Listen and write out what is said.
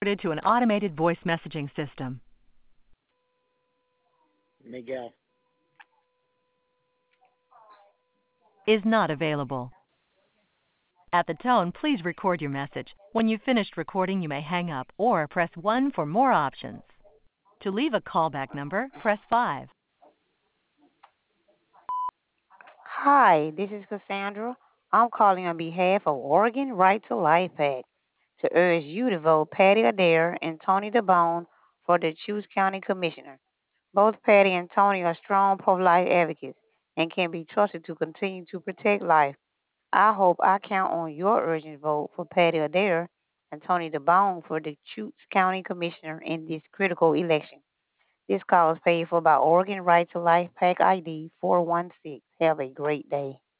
To an automated voice messaging system. Miguel. Is not available. At the tone, please record your message. When you've finished recording, you may hang up or press 1 for more options. To leave a callback number, press 5. Hi, this is Cassandra. I'm calling on behalf of Oregon Right to Life PAC to urge you to vote Patty Adair and Tony DeBone for the Chutes County Commissioner. Both Patty and Tony are strong pro-life advocates and can be trusted to continue to protect life. I hope I count on your urgent vote for Patty Adair and Tony DeBone for the Chutes County Commissioner in this critical election. This call is paid for by Oregon Right to Life PAC ID 416. Have a great day.